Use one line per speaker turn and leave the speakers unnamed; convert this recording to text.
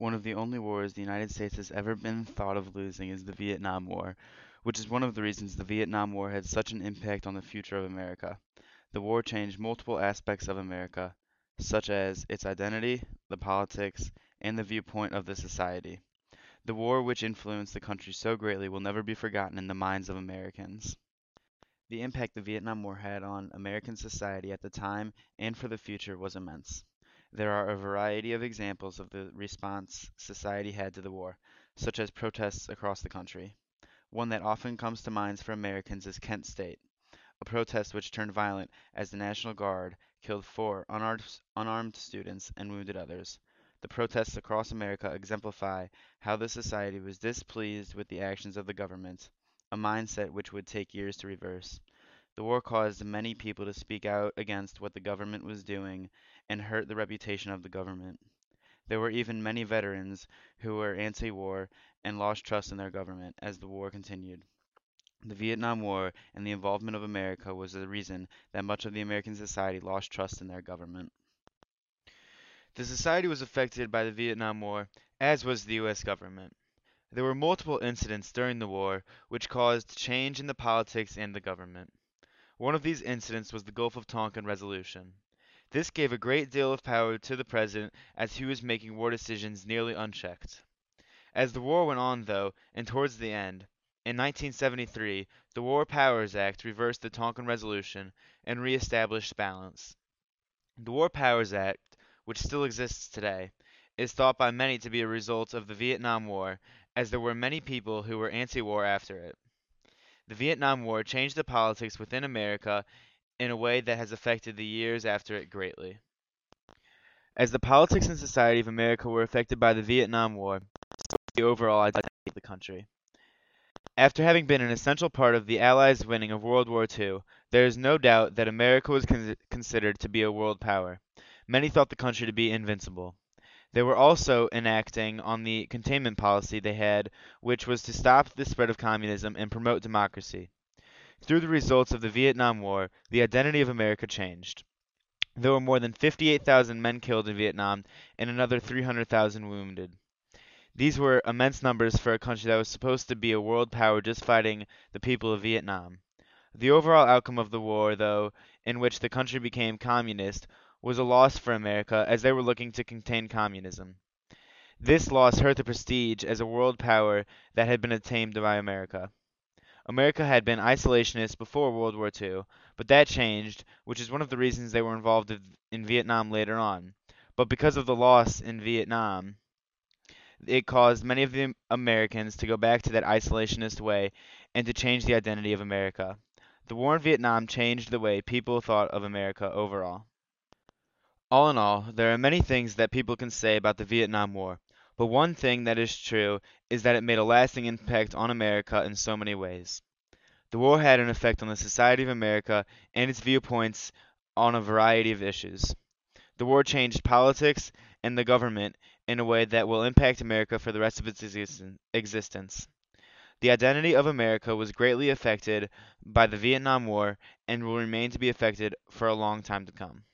one of the only wars the United States has ever been thought of losing is the Vietnam War, which is one of the reasons the Vietnam War had such an impact on the future of America. The war changed multiple aspects of America, such as its identity, the politics, and the viewpoint of the society. The war, which influenced the country so greatly, will never be forgotten in the minds of Americans. The impact the Vietnam War had on American society at the time and for the future was immense. There are a variety of examples of the response society had to the war, such as protests across the country. One that often comes to mind for Americans is Kent State, a protest which turned violent as the National Guard killed four unarmed students and wounded others. The protests across America exemplify how the society was displeased with the actions of the government, a mindset which would take years to reverse. The war caused many people to speak out against what the government was doing and hurt the reputation of the government. There were even many veterans who were anti-war and lost trust in their government as the war continued. The Vietnam War and the involvement of America was the reason that much of the American society lost trust in their government. The society was affected by the Vietnam War, as was the U.S. government. There were multiple incidents during the war which caused change in the politics and the government. One of these incidents was the Gulf of Tonkin Resolution. This gave a great deal of power to the president as he was making war decisions nearly unchecked. As the war went on, though, and towards the end, in 1973, the War Powers Act reversed the Tonkin Resolution and re-established balance. The War Powers Act, which still exists today, is thought by many to be a result of the Vietnam War, as there were many people who were anti-war after it. The Vietnam War changed the politics within America in a way that has affected the years after it greatly. As the politics and society of America were affected by the Vietnam War, so was the overall identity of the country. After having been an essential part of the Allies' winning of World War II, there is no doubt that America was considered to be a world power. Many thought the country to be invincible. They were also enacting on the containment policy they had, which was to stop the spread of communism and promote democracy. Through the results of the Vietnam War, the identity of America changed. There were more than 58,000 men killed in Vietnam and another 300,000 wounded. These were immense numbers for a country that was supposed to be a world power just fighting the people of Vietnam. The overall outcome of the war, though, in which the country became communist, was a loss for America as they were looking to contain communism. This loss hurt the prestige as a world power that had been attained by America. America had been isolationist before World War II, but that changed, which is one of the reasons they were involved in Vietnam later on. But because of the loss in Vietnam, it caused many of the Americans to go back to that isolationist way and to change the identity of America. The war in Vietnam changed the way people thought of America overall. All in all, there are many things that people can say about the Vietnam War, but one thing that is true is that it made a lasting impact on America in so many ways. The war had an effect on the society of America and its viewpoints on a variety of issues. The war changed politics and the government in a way that will impact America for the rest of its existence. The identity of America was greatly affected by the Vietnam War and will remain to be affected for a long time to come.